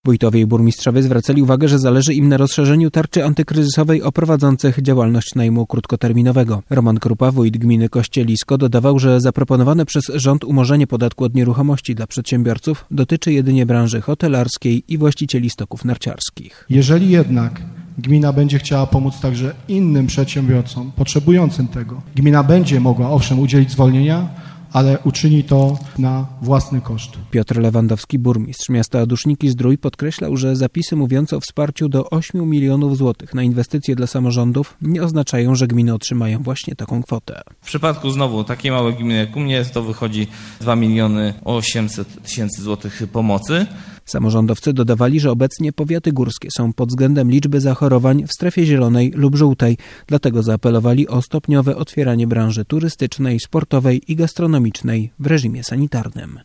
Wójtowie i burmistrzowie zwracali uwagę, że zależy im na rozszerzeniu tarczy antykryzysowej o prowadzących działalność najmu krótkoterminowego. Roman Krupa, wójt gminy Kościelisko, dodawał, że zaproponowane przez rząd umorzenie podatku od nieruchomości dla przedsiębiorców dotyczy jedynie branży hotelarskiej i właścicieli stoków narciarskich. Jeżeli jednak gmina będzie chciała pomóc także innym przedsiębiorcom potrzebującym tego, gmina będzie mogła owszem udzielić zwolnienia, ale uczyni to na własny koszt. Piotr Lewandowski, burmistrz miasta Duszniki-Zdrój, podkreślał, że zapisy mówiące o wsparciu do 8 milionów złotych na inwestycje dla samorządów nie oznaczają, że gminy otrzymają właśnie taką kwotę. W przypadku znowu takiej małej gminy jak u mnie to wychodzi 2 800 000 złotych pomocy. Samorządowcy dodawali, że obecnie powiaty górskie są pod względem liczby zachorowań w strefie zielonej lub żółtej. Dlatego zaapelowali o stopniowe otwieranie branży turystycznej, sportowej i gastronomicznej w reżimie sanitarnym.